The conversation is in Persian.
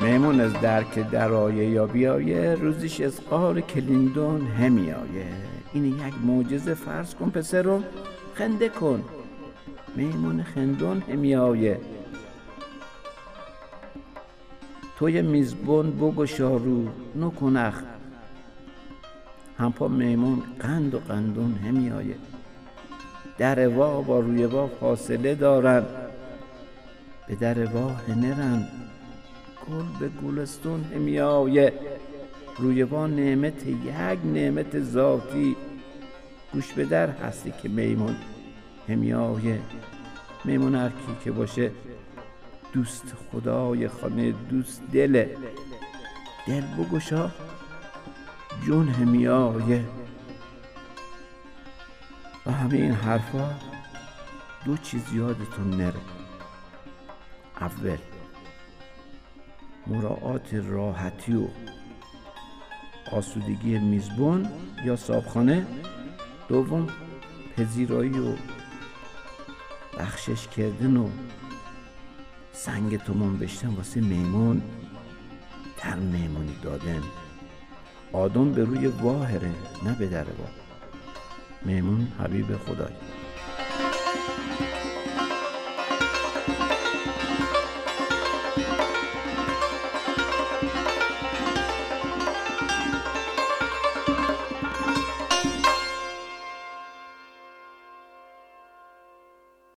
میمون از درک درایه یا بیایه، روزیش از قار کلیندون همیایه. این یک معجزه فرض کن پسرم، خنده کن، میمون خندون همیایه. توی میزبون بگشا رو نکنخ، همپا میمون قند و قندون همیایه. در وا با روی وا فاصله دارن، به در وا هنرن، گل به گلستون همیایه. روی وا نعمت یک نعمت ذاتی، گوش به در هستی که میمون همیایه. میمون هر کی که باشه دوست خدای خانه، دوست دل بگشا جون همیایه. و همه این حرفا دو چیز یادتون نره. اول مراعات راحتی و آسودگی میزبان یا صاحبخانه. دوم پذیرایی و بخشش کردن و سنگ تومان بشتن واسه میمون، در میمونی دادن. آدم به روی واهره نه به در وا. میمون حبیب خدای.